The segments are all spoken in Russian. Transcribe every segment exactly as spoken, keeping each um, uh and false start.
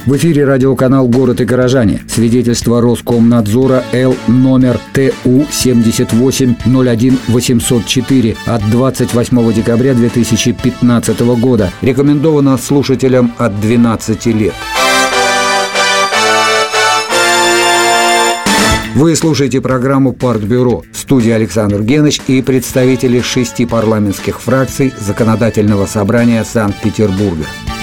В эфире радиоканал «Город и горожане». Свидетельство Роскомнадзора Л номер Т У семьдесят восемь ноль один восемьсот четыре от двадцать восьмого декабря две тысячи пятнадцатого года. Рекомендовано слушателям от двенадцати лет. Вы слушаете программу «Партбюро». В студии Александр Геныч и представители шести парламентских фракций Законодательного собрания Санкт-Петербурга.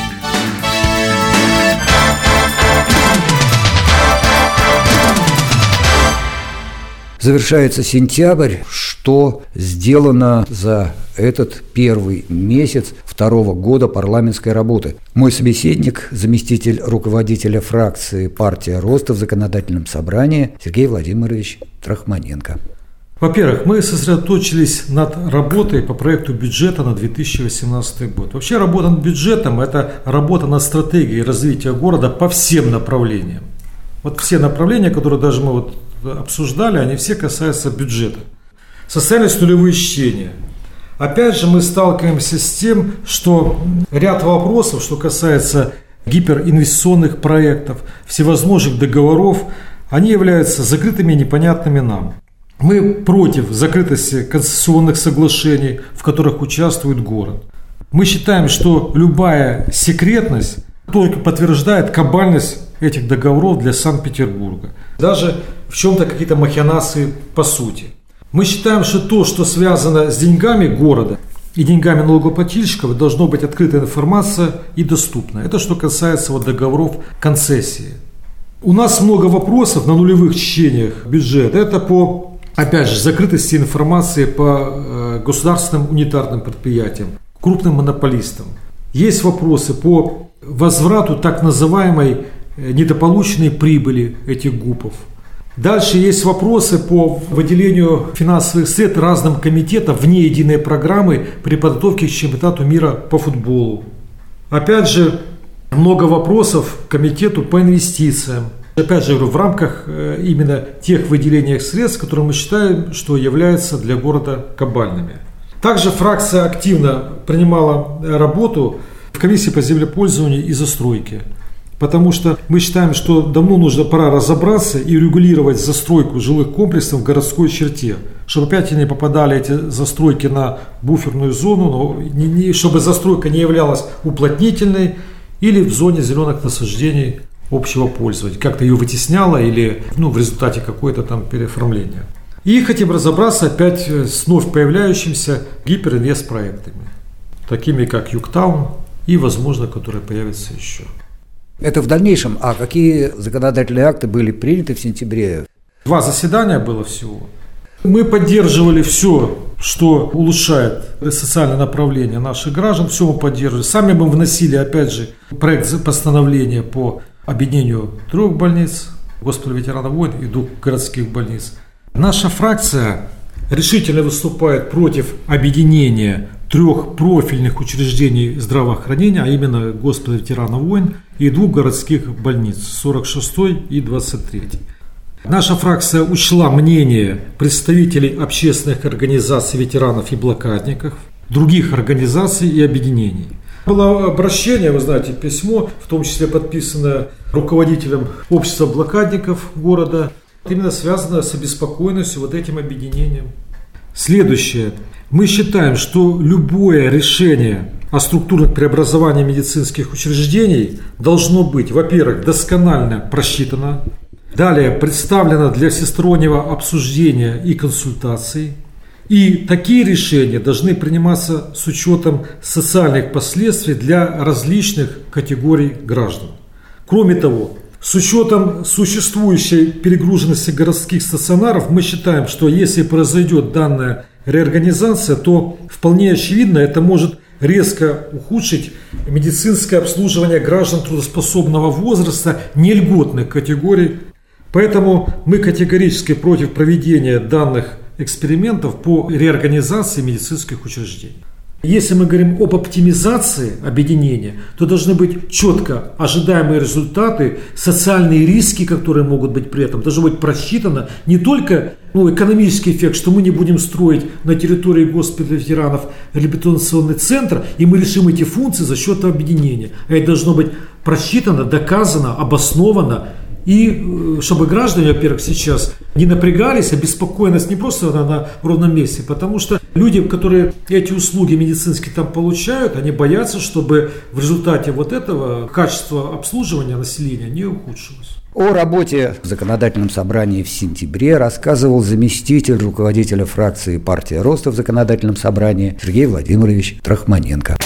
Завершается сентябрь. Что сделано за этот первый месяц второго года парламентской работы? Мой собеседник, заместитель руководителя фракции «Партия роста» в Законодательном собрании Сергей Владимирович Трахманенко. Во-первых, мы сосредоточились над работой по проекту бюджета на две тысячи восемнадцатый год. Вообще работа над бюджетом – это работа над стратегией развития города по всем направлениям. Вот все направления, которые даже мы вот обсуждали, они все касаются бюджета. Социальность нулевые чтения. Опять же мы сталкиваемся с тем, что ряд вопросов, что касается гиперинвестиционных проектов, всевозможных договоров, они являются закрытыми и непонятными нам. Мы против закрытости концессионных соглашений, в которых участвует город. Мы считаем, что любая секретность только подтверждает кабальность этих договоров для Санкт-Петербурга. Даже в чем-то какие-то махинации по сути. Мы считаем, что то, что связано с деньгами города и деньгами налогоплательщиков, должно быть открытая информация и доступна. Это что касается вот договоров концессии. У нас много вопросов на нулевых чтениях бюджета. Это по, опять же, закрытости информации по государственным унитарным предприятиям, крупным монополистам. Есть вопросы по возврату так называемой недополученной прибыли этих ГУПов. Дальше есть вопросы по выделению финансовых средств разным комитетам вне единой программы при подготовке к чемпионату мира по футболу. Опять же, много вопросов к комитету по инвестициям. Опять же, говорю, в рамках именно тех выделений средств, которые мы считаем, что являются для города кабальными. Также фракция активно принимала работу в комиссии по землепользованию и застройке. Потому что мы считаем, что давно нужно пора разобраться и регулировать застройку жилых комплексов в городской черте, чтобы опять не попадали эти застройки на буферную зону, но не, не, чтобы застройка не являлась уплотнительной или в зоне зеленых насаждений общего пользования, как-то ее вытесняло или ну, в результате какое-то там переоформления. И хотим разобраться опять с вновь появляющимися гиперинвест-проектами, такими как Югтаун и, возможно, которые появятся еще. Это в дальнейшем. А какие законодательные акты были приняты в сентябре? Два заседания было всего. Мы поддерживали все, что улучшает социальное направление наших граждан. Все мы поддерживали. Сами мы вносили, опять же, проект постановления по объединению трех больниц, госпиталя ветеранов войн и двух городских больниц. Наша фракция решительно выступает против объединения трех профильных учреждений здравоохранения, а именно госпиталя ветеранов войн и двух городских больниц, сорок шестой и двадцать третий. Наша фракция учла мнение представителей общественных организаций ветеранов и блокадников, других организаций и объединений. Было обращение, вы знаете, письмо, в том числе подписанное руководителем общества блокадников города, именно связанное с обеспокоенностью вот этим объединением. Следующее. Мы считаем, что любое решение о структурных преобразованиях медицинских учреждений должно быть, во-первых, досконально просчитано, далее представлено для всестороннего обсуждения и консультаций, и такие решения должны приниматься с учетом социальных последствий для различных категорий граждан. Кроме того, с учетом существующей перегруженности городских стационаров, мы считаем, что если произойдет данная реорганизация, то вполне очевидно это может резко ухудшить медицинское обслуживание граждан трудоспособного возраста нельготных категорий. Поэтому мы категорически против проведения данных экспериментов по реорганизации медицинских учреждений. Если мы говорим об оптимизации объединения, то должны быть четко ожидаемые результаты, социальные риски, которые могут быть при этом. Должно быть просчитано не только ну, экономический эффект, что мы не будем строить на территории госпиталя ветеранов реабилитационный центр, и мы решим эти функции за счет объединения. А это должно быть просчитано, доказано, обосновано. И чтобы граждане, во-первых, сейчас не напрягались, а беспокойность не просто на, на ровном месте, потому что люди, которые эти услуги медицинские там получают, они боятся, чтобы в результате вот этого качество обслуживания населения не ухудшилось. О работе в законодательном собрании в сентябре рассказывал заместитель руководителя фракции партии Роста в законодательном собрании Сергей Владимирович Трахманенко.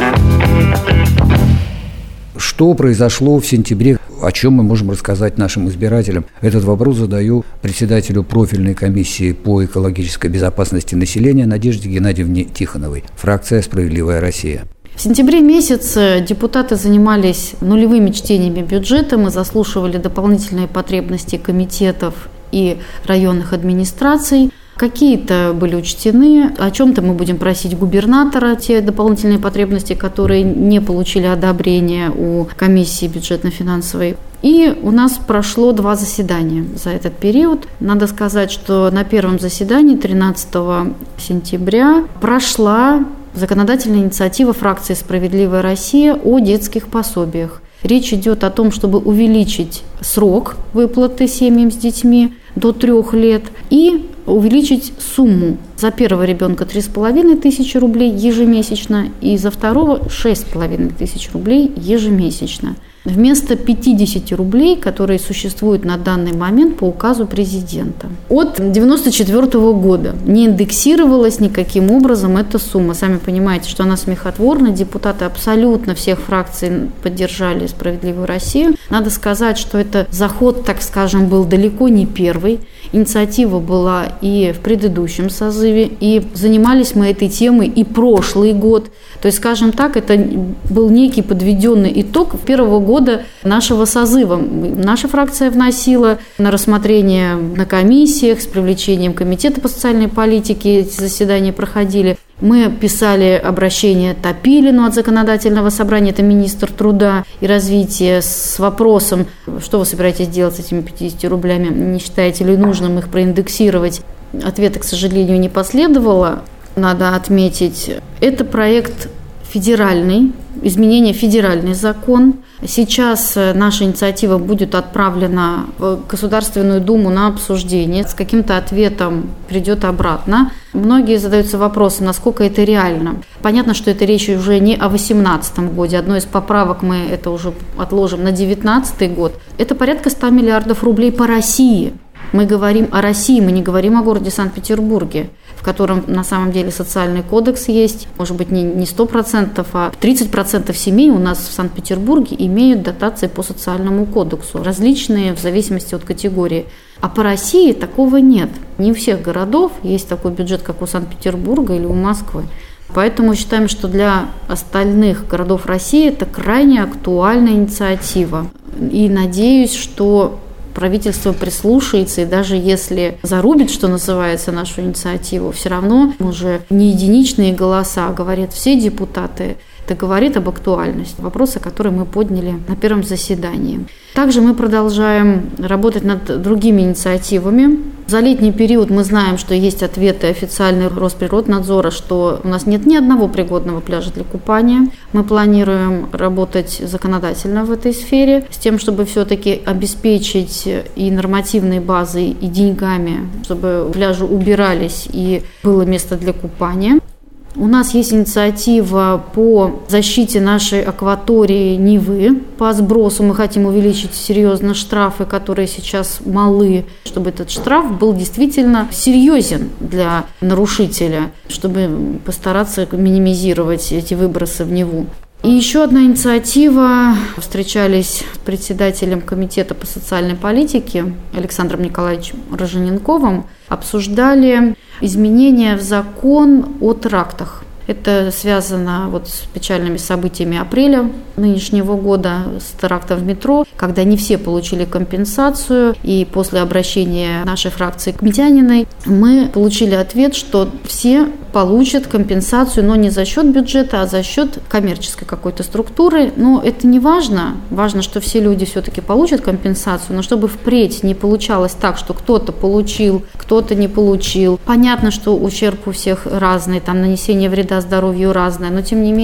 Что произошло в сентябре? О чем мы можем рассказать нашим избирателям? Этот вопрос задаю председателю профильной комиссии по экологической безопасности населения Надежде Геннадьевне Тихоновой, фракция «Справедливая Россия». В сентябре месяце депутаты занимались нулевыми чтениями бюджета, мы заслушивали дополнительные потребности комитетов и районных администраций. Какие-то были учтены, о чем-то мы будем просить губернатора, те дополнительные потребности, которые не получили одобрения у комиссии бюджетно-финансовой. И у нас прошло два заседания за этот период. Надо сказать, что на первом заседании тринадцатого сентября прошла законодательная инициатива фракции «Справедливая Россия» о детских пособиях. Речь идет о том, чтобы увеличить срок выплаты семьям с детьми до трех лет и увеличить сумму. За первого ребенка три с половиной тысячи рублей ежемесячно и за второго шесть с половиной тысяч рублей ежемесячно. Вместо пятьдесят рублей, которые существуют на данный момент по указу президента. От девяносто четвёртого года не индексировалась никаким образом эта сумма. Сами понимаете, что она смехотворна. Депутаты абсолютно всех фракций поддержали «Справедливую Россию». Надо сказать, что это заход, так скажем, был далеко не первый. Инициатива была и в предыдущем созыве, и занимались мы этой темой и прошлый год. То есть, скажем так, это был некий подведенный итог первого года нашего созыва. Наша фракция вносила на рассмотрение на комиссиях с привлечением комитета по социальной политике, эти заседания проходили. Мы писали обращение Топилину от законодательного собрания, это министр труда и развития, с вопросом, что вы собираетесь делать с этими пятьюдесятью рублями, не считаете ли нужным их проиндексировать. Ответа, к сожалению, не последовало. Надо отметить, это проект федеральный, изменение федеральный закон. Сейчас наша инициатива будет отправлена в Государственную Думу на обсуждение. С каким-то ответом придет обратно. Многие задаются вопросом, насколько это реально. Понятно, что это речь уже не о две тысячи восемнадцатом годе. Одной из поправок мы это уже отложим на две тысячи девятнадцатый год. Это порядка ста миллиардов рублей по России. Мы говорим о России, мы не говорим о городе Санкт-Петербурге, в котором на самом деле социальный кодекс есть, может быть, не сто процентов, а тридцать процентов семей у нас в Санкт-Петербурге имеют дотации по социальному кодексу, различные в зависимости от категории. А по России такого нет. Не у всех городов есть такой бюджет, как у Санкт-Петербурга или у Москвы. Поэтому считаем, что для остальных городов России это крайне актуальная инициатива. И надеюсь, что правительство прислушается, и даже если зарубит, что называется, нашу инициативу, все равно уже не единичные голоса, говорят все депутаты. Это говорит об актуальности вопроса, который мы подняли на первом заседании. Также мы продолжаем работать над другими инициативами. За летний период мы знаем, что есть ответы официальные Росприроднадзора, что у нас нет ни одного пригодного пляжа для купания. Мы планируем работать законодательно в этой сфере, с тем, чтобы все-таки обеспечить и нормативной базой, и деньгами, чтобы пляжи убирались и было место для купания. У нас есть инициатива по защите нашей акватории Невы, по сбросу. Мы хотим увеличить серьезно штрафы, которые сейчас малы, чтобы этот штраф был действительно серьезен для нарушителя, чтобы постараться минимизировать эти выбросы в Неву. И еще одна инициатива. Встречались с председателем комитета по социальной политике Александром Николаевичем Рожененковым, обсуждали изменения в закон о терактах. Это связано вот с печальными событиями апреля нынешнего года, с терактом в метро, когда не все получили компенсацию. И после обращения нашей фракции к Митяниной мы получили ответ, что все получат компенсацию, но не за счет бюджета, а за счет коммерческой какой-то структуры. Но это не важно. Важно, что все люди все-таки получат компенсацию, но чтобы впредь не получалось так, что кто-то получил, кто-то не получил. Понятно, что ущерб у всех разный, там нанесение вреда здоровью разное, но тем не менее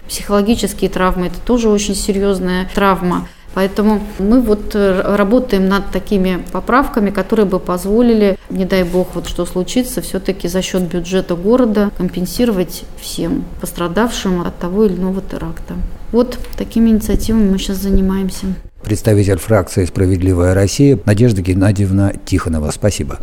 Психологические травмы – это тоже очень серьезная травма. Поэтому мы вот работаем над такими поправками, которые бы позволили, не дай бог, вот что случится, все-таки за счет бюджета города компенсировать всем пострадавшим от того или иного теракта. Вот такими инициативами мы сейчас занимаемся. Представитель фракции «Справедливая Россия» Надежда Геннадьевна Тихонова. Спасибо.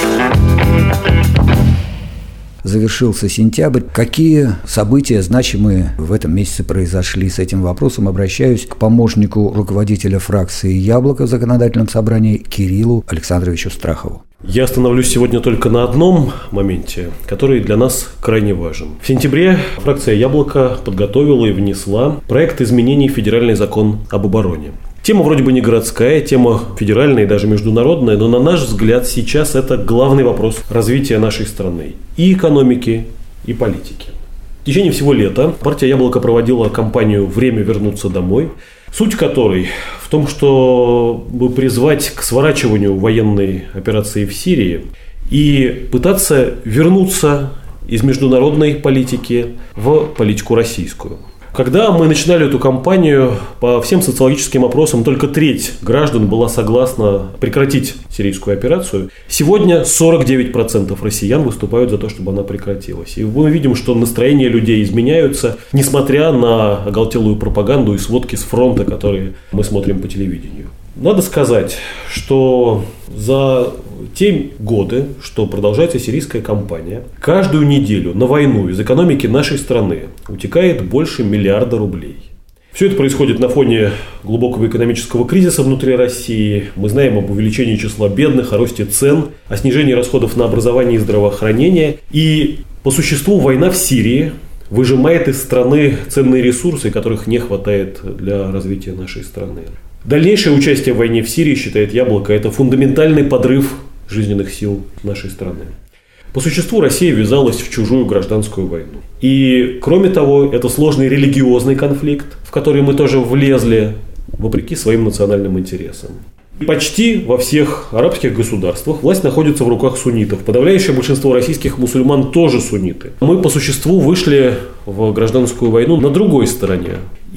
Завершился сентябрь. Какие события значимые в этом месяце произошли? С этим вопросом обращаюсь к помощнику руководителя фракции «Яблоко» в законодательном собрании Кириллу Александровичу Страхову. Я остановлюсь сегодня только на одном моменте, который для нас крайне важен. В сентябре фракция «Яблоко» подготовила и внесла проект изменений в федеральный закон об обороне. Тема вроде бы не городская, тема федеральная и даже международная, но на наш взгляд сейчас это главный вопрос развития нашей страны и экономики, и политики. В течение всего лета партия «Яблоко» проводила кампанию «Время вернуться домой», суть которой в том, чтобы призвать к сворачиванию военной операции в Сирии и пытаться вернуться из международной политики в политику российскую. Когда мы начинали эту кампанию, по всем социологическим опросам только треть граждан была согласна прекратить сирийскую операцию. Сегодня сорок девять процентов россиян выступают за то, чтобы она прекратилась. И мы видим, что настроения людей изменяются, несмотря на оголтелую пропаганду и сводки с фронта, которые мы смотрим по телевидению. Надо сказать, что за те годы, что продолжается сирийская кампания, каждую неделю на войну из экономики нашей страны утекает больше миллиарда рублей. Все это происходит на фоне глубокого экономического кризиса внутри России. Мы знаем об увеличении числа бедных, о росте цен, о снижении расходов на образование и здравоохранение. И по существу война в Сирии выжимает из страны ценные ресурсы, которых не хватает для развития нашей страны. Дальнейшее участие в войне в Сирии, считает «Яблоко», это фундаментальный подрыв жизненных сил нашей страны. По существу Россия ввязалась в чужую гражданскую войну. И, кроме того, это сложный религиозный конфликт, в который мы тоже влезли, вопреки своим национальным интересам. Почти во всех арабских государствах власть находится в руках суннитов. Подавляющее большинство российских мусульман тоже сунниты. Мы по существу вышли в гражданскую войну на другой стороне.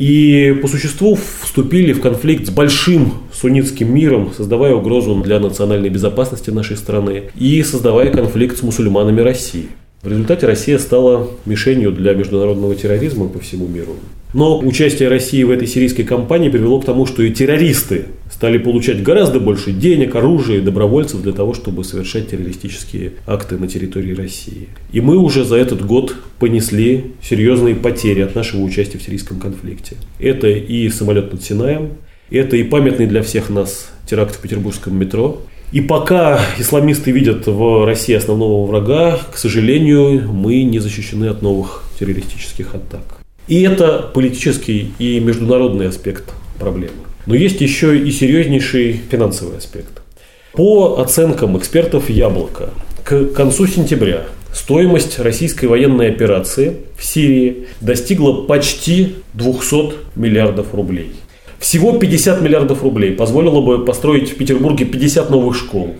И по существу вступили в конфликт с большим суннитским миром, создавая угрозу для национальной безопасности нашей страны и создавая конфликт с мусульманами России. В результате Россия стала мишенью для международного терроризма по всему миру. Но участие России в этой сирийской кампании привело к тому, что и террористы стали получать гораздо больше денег, оружия и добровольцев для того, чтобы совершать террористические акты на территории России. И мы уже за этот год понесли серьезные потери от нашего участия в сирийском конфликте. Это и самолет над Синаем, это и памятный для всех нас теракт в петербургском метро. И пока исламисты видят в России основного врага, к сожалению, мы не защищены от новых террористических атак. И это политический и международный аспект проблемы. Но есть еще и серьезнейший финансовый аспект. По оценкам экспертов «Яблоко», к концу сентября стоимость российской военной операции в Сирии достигла почти двухсот миллиардов рублей. Всего пятьдесят миллиардов рублей позволило бы построить в Петербурге пятьдесят новых школ.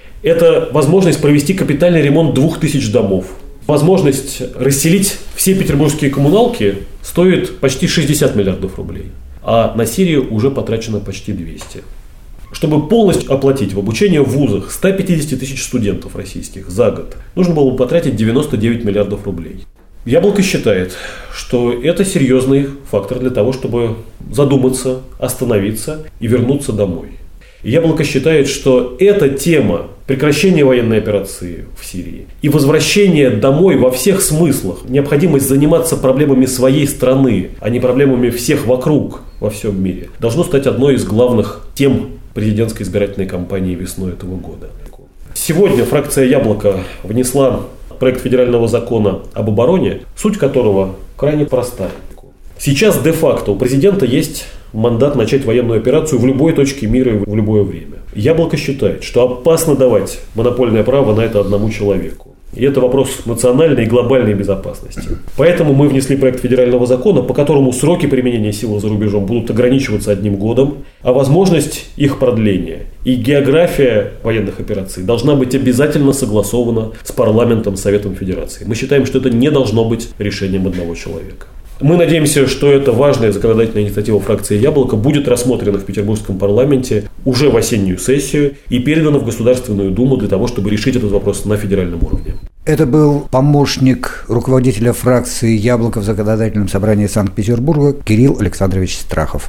Это возможность провести капитальный ремонт двух тысяч домов. Возможность расселить все петербургские коммуналки стоит почти шестьдесят миллиардов рублей. А на Сирию уже потрачено почти двести. Чтобы полностью оплатить в обучение в вузах сто пятьдесят тысяч студентов российских за год, нужно было бы потратить девяносто девять миллиардов рублей. «Яблоко» считает, что это серьезный фактор для того, чтобы задуматься, остановиться и вернуться домой. «Яблоко» считает, что эта тема прекращения военной операции в Сирии и возвращения домой во всех смыслах, необходимость заниматься проблемами своей страны, а не проблемами всех вокруг во всем мире, должно стать одной из главных тем президентской избирательной кампании весной этого года. Сегодня фракция «Яблоко» внесла проект федерального закона об обороне, суть которого крайне простая. Сейчас де-факто у президента есть мандат начать военную операцию в любой точке мира и в любое время. «Яблоко» считает, что опасно давать монопольное право на это одному человеку. И это вопрос национальной и глобальной безопасности. Поэтому мы внесли проект федерального закона, по которому сроки применения силы за рубежом будут ограничиваться одним годом, а возможность их продления и география военных операций должна быть обязательно согласована с парламентом, Советом Федерации. Мы считаем, что это не должно быть решением одного человека. Мы надеемся, что эта важная законодательная инициатива фракции «Яблоко» будет рассмотрена в Петербургском парламенте уже в осеннюю сессию и передана в Государственную Думу для того, чтобы решить этот вопрос на федеральном уровне. Это был помощник руководителя фракции «Яблоко» в Законодательном собрании Санкт-Петербурга Кирилл Александрович Страхов.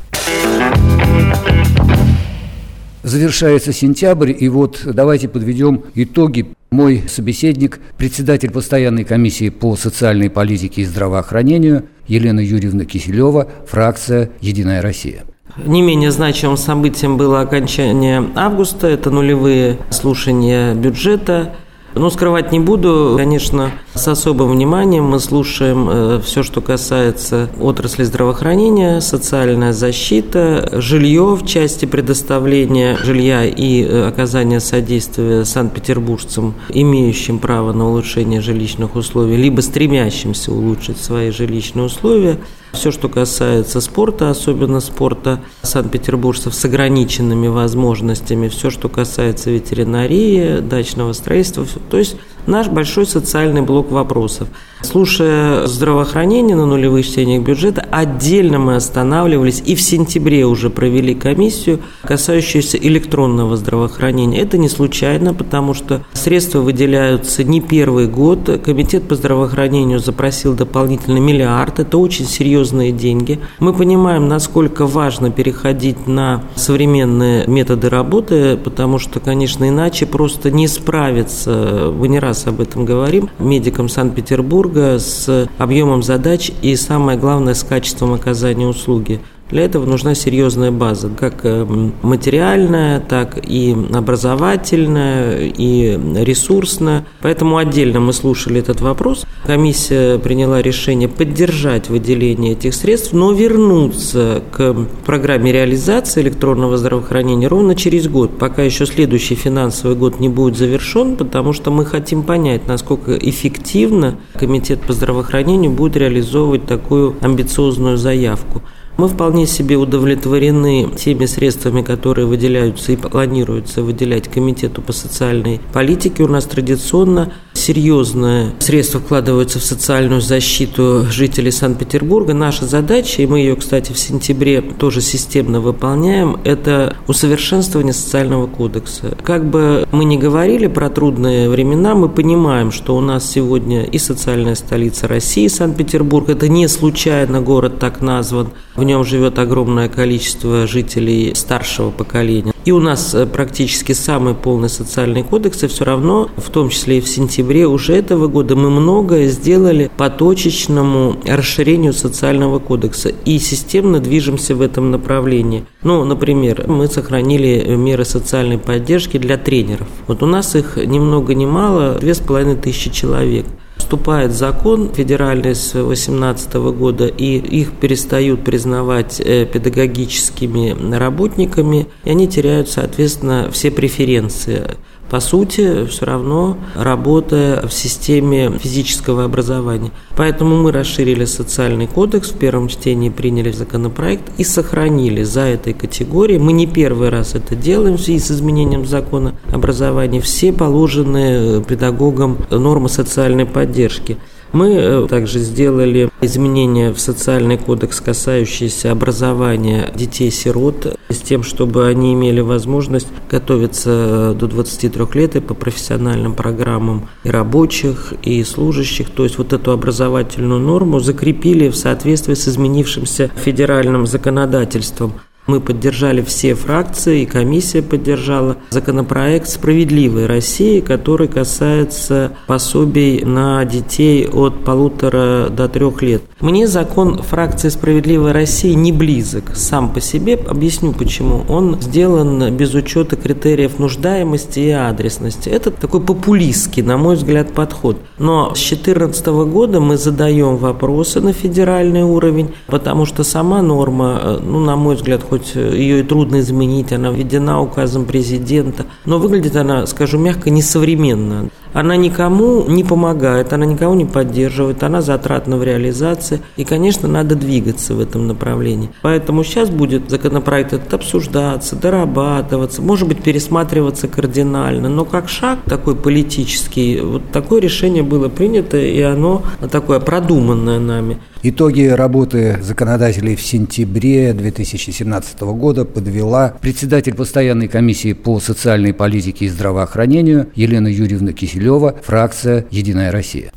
Завершается сентябрь, и вот давайте подведем итоги. Мой собеседник, председатель постоянной комиссии по социальной политике и здравоохранению Елена Юрьевна Киселева, фракция «Единая Россия». Не менее значимым событием было окончание августа, это нулевые слушания бюджета. Но скрывать не буду, конечно, с особым вниманием мы слушаем э, все, что касается отрасли здравоохранения, социальная защита, жилье в части предоставления жилья и э, оказания содействия санкт-петербуржцам, имеющим право на улучшение жилищных условий, либо стремящимся улучшить свои жилищные условия. Все, что касается спорта, особенно спорта санкт-петербуржцев с ограниченными возможностями, все, что касается ветеринарии, дачного строительства, то есть наш большой социальный блок вопросов. Слушая здравоохранение на нулевых чтениях бюджета, отдельно мы останавливались и в сентябре уже провели комиссию, касающуюся электронного здравоохранения. Это не случайно, потому что средства выделяются не первый год. Комитет по здравоохранению запросил дополнительно миллиард. Это очень серьезные деньги. Мы понимаем, насколько важно переходить на современные методы работы, потому что, конечно, иначе просто не справиться. Мы не раз об этом говорим. Медикам Санкт-Петербурга с объемом задач и, самое главное, с качеством оказания услуги. Для этого нужна серьезная база, как материальная, так и образовательная, и ресурсная. Поэтому отдельно мы слушали этот вопрос. Комиссия приняла решение поддержать выделение этих средств, но вернуться к программе реализации электронного здравоохранения ровно через год, пока еще следующий финансовый год не будет завершен, потому что мы хотим понять, насколько эффективно Комитет по здравоохранению будет реализовывать такую амбициозную заявку. Мы вполне себе удовлетворены теми средствами, которые выделяются и планируется выделять Комитету по социальной политике. У нас традиционно серьезные средства вкладываются в социальную защиту жителей Санкт-Петербурга. Наша задача, и мы ее, кстати, в сентябре тоже системно выполняем, это усовершенствование социального кодекса. Как бы мы ни говорили про трудные времена, мы понимаем, что у нас сегодня и социальная столица России, Санкт-Петербург, это не случайно город так назван, в нем живет огромное количество жителей старшего поколения. И у нас практически самый полный социальный кодекс, и все равно, в том числе и в сентябре уже этого года, мы многое сделали по точечному расширению социального кодекса и системно движемся в этом направлении. Ну, например, мы сохранили меры социальной поддержки для тренеров. Вот у нас их ни много ни мало, две с половиной тысячи человек. Вступает закон федеральный с две тысячи восемнадцатого года, и их перестают признавать педагогическими работниками, и они теряют, соответственно, все преференции. По сути, все равно работая в системе физического образования. Поэтому мы расширили социальный кодекс, в первом чтении приняли законопроект и сохранили за этой категорией. Мы не первый раз это делаем в связи с изменением закона образования. Все положенные педагогам нормы социальной поддержки. Мы также сделали изменения в социальный кодекс, касающиеся образования детей-сирот, с тем, чтобы они имели возможность готовиться до двадцати трёх лет и по профессиональным программам и рабочих, и служащих. То есть вот эту образовательную норму закрепили в соответствии с изменившимся федеральным законодательством. Мы поддержали все фракции, и комиссия поддержала законопроект «Справедливой России», который касается пособий на детей от полутора до трех лет. Мне закон фракции «Справедливой России» не близок сам по себе. Объясню почему. Он сделан без учета критериев нуждаемости и адресности. Это такой популистский, на мой взгляд, подход. Но с две тысячи четырнадцатого года мы задаем вопросы на федеральный уровень, потому что сама норма, ну, на мой взгляд, хоть ее и трудно изменить, она введена указом президента, но выглядит она, скажу мягко, несовременно. она никому не помогает, она никого не поддерживает, она затратна в реализации. И, конечно, надо двигаться в этом направлении. Поэтому сейчас будет законопроект этот обсуждаться, дорабатываться, может быть, пересматриваться кардинально. Но как шаг такой политический, вот такое решение было принято, и оно такое продуманное нами. Итоги работы законодателей в сентябре две тысячи семнадцатого года подвела председатель постоянной комиссии по социальной политике и здравоохранению Елена Юрьевна Киселева, фракция «Единая Россия».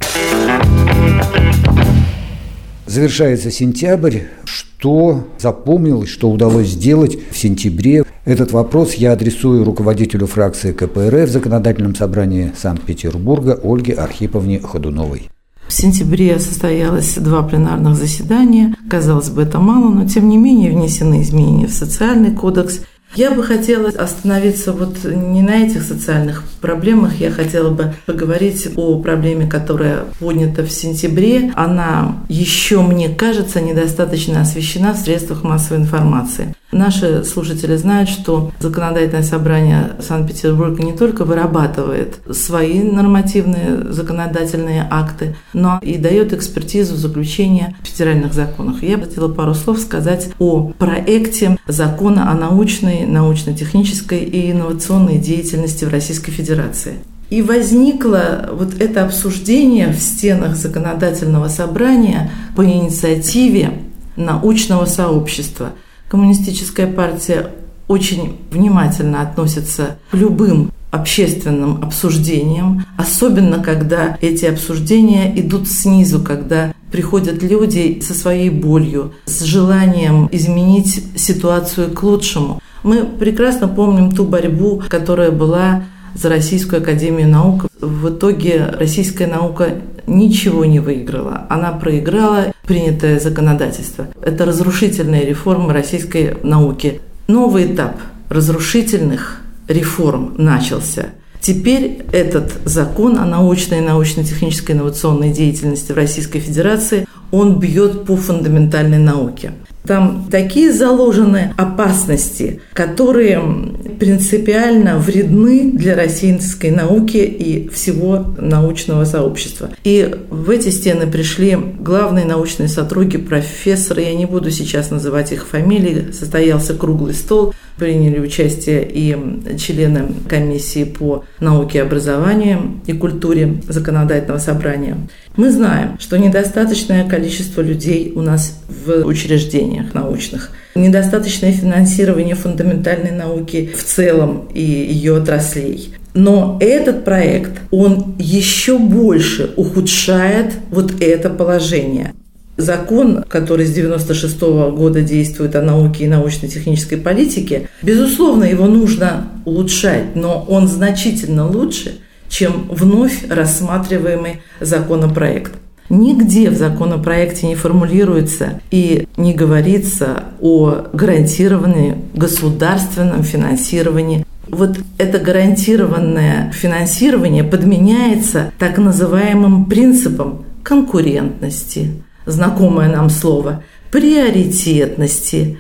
Завершается сентябрь. Что запомнилось, что удалось сделать в сентябре? Этот вопрос я адресую руководителю фракции ка пэ эр эф в Законодательном собрании Санкт-Петербурга Ольге Архиповне Ходуновой. В сентябре состоялось два пленарных заседания. Казалось бы, это мало, но тем не менее внесены изменения в социальный кодекс. Я бы хотела остановиться вот не на этих социальных проблемах, я хотела бы поговорить о проблеме, которая поднята в сентябре. Она еще, мне кажется, недостаточно освещена в средствах массовой информации. Наши слушатели знают, что Законодательное собрание Санкт-Петербурга не только вырабатывает свои нормативные законодательные акты, но и дает экспертизу, заключения в федеральных законах. Я бы хотела пару слов сказать о проекте закона о научной, научно-технической и инновационной деятельности в Российской Федерации. И возникло вот это обсуждение в стенах Законодательного собрания по инициативе научного сообщества. Коммунистическая партия очень внимательно относится к любым общественным обсуждениям, особенно когда эти обсуждения идут снизу, когда приходят люди со своей болью, с желанием изменить ситуацию к лучшему. Мы прекрасно помним ту борьбу, которая была за Российскую академию наук. В итоге российская наука ничего не выиграла. Она проиграла принятое законодательство. Это разрушительная реформа российской науки. Новый этап разрушительных реформ начался. Теперь этот закон о научной и научно-технической инновационной деятельности в Российской Федерации, он бьет по фундаментальной науке. Там такие заложены опасности, которые принципиально вредны для российской науки и всего научного сообщества. И в эти стены пришли главные научные сотрудники, профессоры, я не буду сейчас называть их фамилии, состоялся круглый стол, приняли участие и члены комиссии по науке, образованию и культуре Законодательного собрания. Мы знаем, что недостаточное количество людей у нас в учреждениях научных, недостаточное финансирование фундаментальной науки в целом и ее отраслей. Но этот проект, он еще больше ухудшает вот это положение. Закон, который с девяносто шестого года действует о науке и научно-технической политике, безусловно, его нужно улучшать, но он значительно лучше, чем вновь рассматриваемый законопроект. Нигде в законопроекте не формулируется и не говорится о гарантированном государственном финансировании. Вот это гарантированное финансирование подменяется так называемым принципом конкурентности, знакомое нам слово, приоритетности.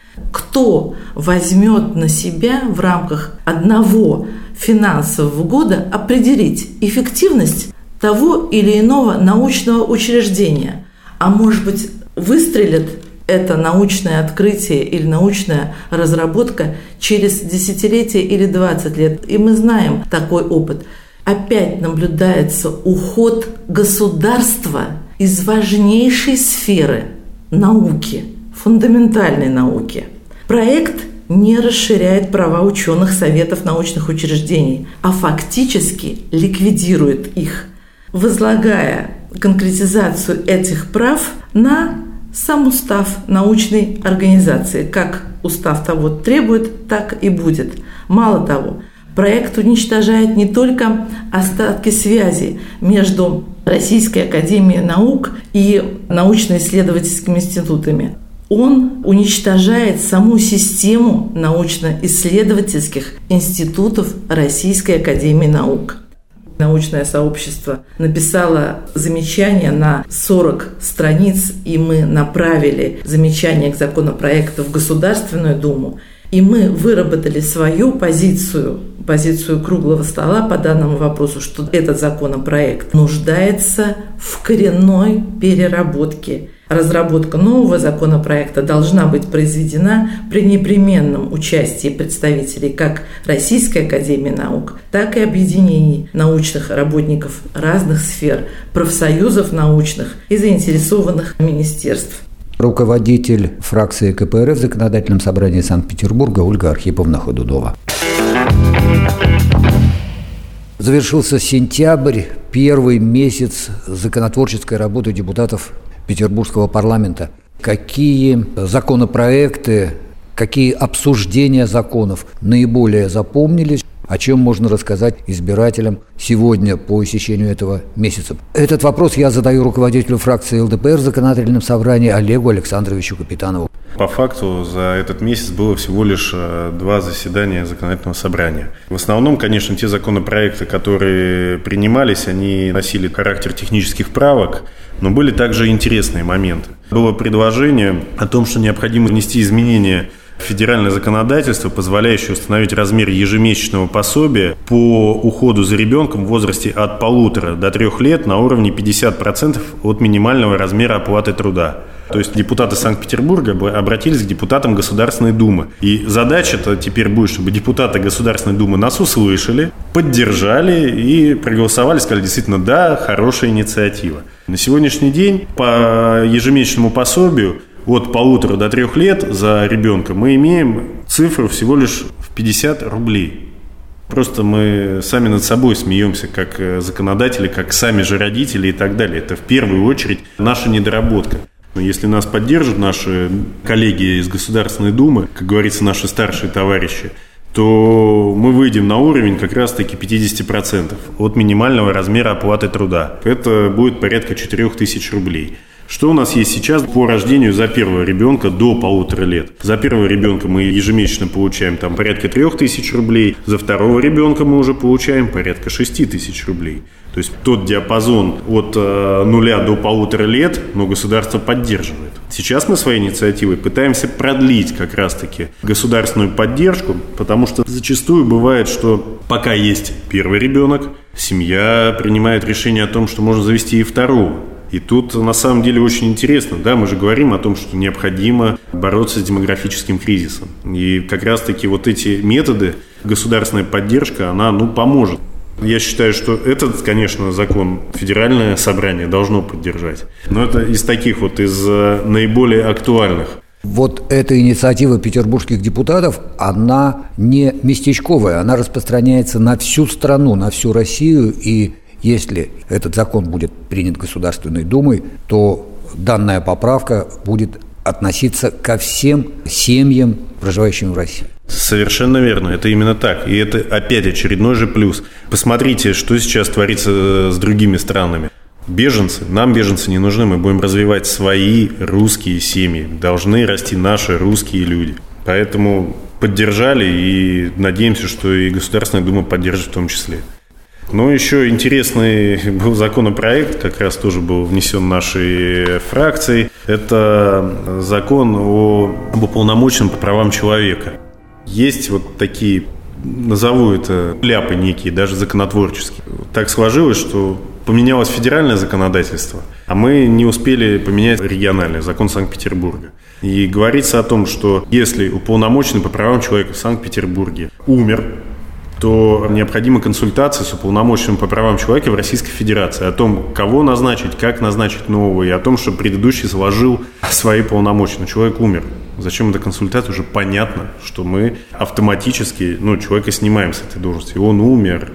Кто возьмет на себя в рамках одного финансового года определить эффективность того или иного научного учреждения? А может быть, выстрелит это научное открытие или научная разработка через десятилетие или двадцать лет. И мы знаем такой опыт. Опять наблюдается уход государства из важнейшей сферы науки, фундаментальной науки. Проект не расширяет права ученых советов научных учреждений, а фактически ликвидирует их, возлагая конкретизацию этих прав на сам устав научной организации. Как устав того требует, так и будет. Мало того, проект уничтожает не только остатки связи между Российской академией наук и научно-исследовательскими институтами. Он уничтожает саму систему научно-исследовательских институтов Российской академии наук. Научное сообщество написало замечание на сорок страниц, и мы направили замечание к законопроекту в Государственную Думу. И мы выработали свою позицию, позицию круглого стола по данному вопросу, что этот законопроект нуждается в коренной переработке. Разработка нового законопроекта должна быть произведена при непременном участии представителей как Российской академии наук, так и объединений научных работников разных сфер, профсоюзов научных и заинтересованных министерств. Руководитель фракции ка пэ эр эф в Законодательном собрании Санкт-Петербурга Ольга Архиповна Ходунова. Завершился сентябрь, первый месяц законотворческой работы депутатов Петербургского парламента. Какие законопроекты, какие обсуждения законов наиболее запомнились? О чем можно рассказать избирателям сегодня по истечению этого месяца? Этот вопрос я задаю руководителю фракции эл дэ пэ эр в Законодательном собрании Олегу Александровичу Капитанову. По факту за этот месяц было всего лишь два заседания Законодательного собрания. В основном, конечно, те законопроекты, которые принимались, они носили характер технических правок, но были также интересные моменты. Было предложение о том, что необходимо внести изменения в федеральное законодательство, позволяющее установить размер ежемесячного пособия по уходу за ребенком в возрасте от полутора до трех лет на уровне пятьдесят процентов от минимального размера оплаты труда. То есть депутаты Санкт-Петербурга обратились к депутатам Государственной Думы. И задача-то теперь будет, чтобы депутаты Государственной Думы нас услышали, поддержали и проголосовали, сказали, действительно, да, хорошая инициатива. На сегодняшний день по ежемесячному пособию от полутора до трех лет за ребенка мы имеем цифру всего лишь в пятьдесят рублей. Просто мы сами над собой смеемся, как законодатели, как сами же родители и так далее. Это в первую очередь наша недоработка. Но если нас поддержат наши коллеги из Государственной Думы, как говорится, наши старшие товарищи, то мы выйдем на уровень как раз-таки пятьдесят процентов от минимального размера оплаты труда. Это будет порядка четыре тысячи рублей. Что у нас есть сейчас по рождению за первого ребенка до полутора лет? За первого ребенка мы ежемесячно получаем там порядка трех тысяч рублей, за второго ребенка мы уже получаем порядка шести тысяч рублей. То есть тот диапазон от э, нуля до полутора лет, но государство поддерживает. Сейчас мы своей инициативой пытаемся продлить как раз-таки государственную поддержку, потому что зачастую бывает, что пока есть первый ребенок, семья принимает решение о том, что можно завести и второго. И тут на самом деле очень интересно, да, мы же говорим о том, что необходимо бороться с демографическим кризисом. И как раз-таки вот эти методы, государственная поддержка, она, ну, поможет. Я считаю, что этот, конечно, закон федеральное собрание должно поддержать. Но это из таких вот, из наиболее актуальных. Вот эта инициатива петербургских депутатов, она не местечковая, она распространяется на всю страну, на всю Россию. И если этот закон будет принят Государственной Думой, то данная поправка будет относиться ко всем семьям, проживающим в России. Совершенно верно, это именно так. И это опять очередной же плюс. Посмотрите, что сейчас творится с другими странами. Беженцы, нам беженцы не нужны, мы будем развивать свои русские семьи. Должны расти наши русские люди. Поэтому поддержали и надеемся, что и Государственная Дума поддержит в том числе. Но еще интересный был законопроект, как раз тоже был внесен нашей фракцией. Это закон о, об уполномоченном по правам человека. Есть вот такие, назову это, ляпы некие, даже законотворческие. Так сложилось, что поменялось федеральное законодательство, а мы не успели поменять региональный закон Санкт-Петербурга. И говорится о том, что если уполномоченный по правам человека в Санкт-Петербурге умер, то необходима консультация с уполномоченным по правам человека в Российской Федерации о том, кого назначить, как назначить нового, и о том, что предыдущий сложил свои полномочия. Но человек умер. Зачем эта консультация? Уже понятно, что мы автоматически, ну, человека снимаем с этой должности. Он умер.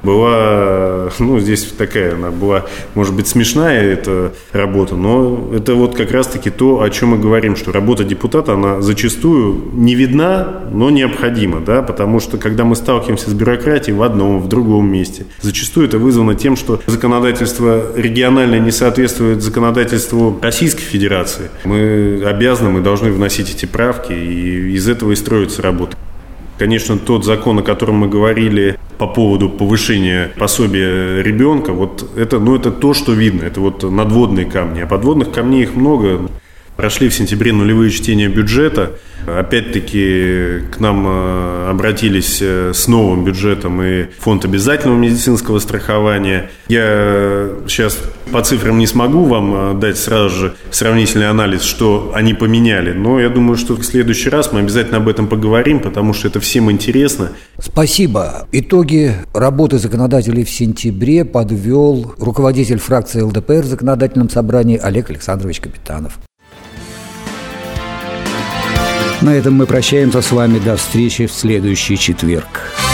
Была, ну, здесь такая, она была, может быть, смешная эта работа, но это вот как раз-таки то, о чем мы говорим, что работа депутата, она зачастую не видна, но необходима, да, потому что, когда мы сталкиваемся с бюрократией в одном, в другом месте, зачастую это вызвано тем, что законодательство региональное не соответствует законодательству Российской Федерации. Мы обязаны, мы должны вносить эти правки, и из этого и строится работа. Конечно, тот закон, о котором мы говорили по поводу повышения пособия ребенка, вот это, ну, это то, что видно, это вот надводные камни. А подводных камней их много. Прошли в сентябре нулевые чтения бюджета. Опять-таки к нам обратились с новым бюджетом и фонд обязательного медицинского страхования. Я сейчас по цифрам не смогу вам дать сразу же сравнительный анализ, что они поменяли, но я думаю, что в следующий раз мы обязательно об этом поговорим, потому что это всем интересно. Спасибо. Итоги работы законодателей в сентябре подвел руководитель фракции эл дэ пэ эр в законодательном собрании Олег Александрович Капитанов. На этом мы прощаемся с вами до встречи в следующий четверг.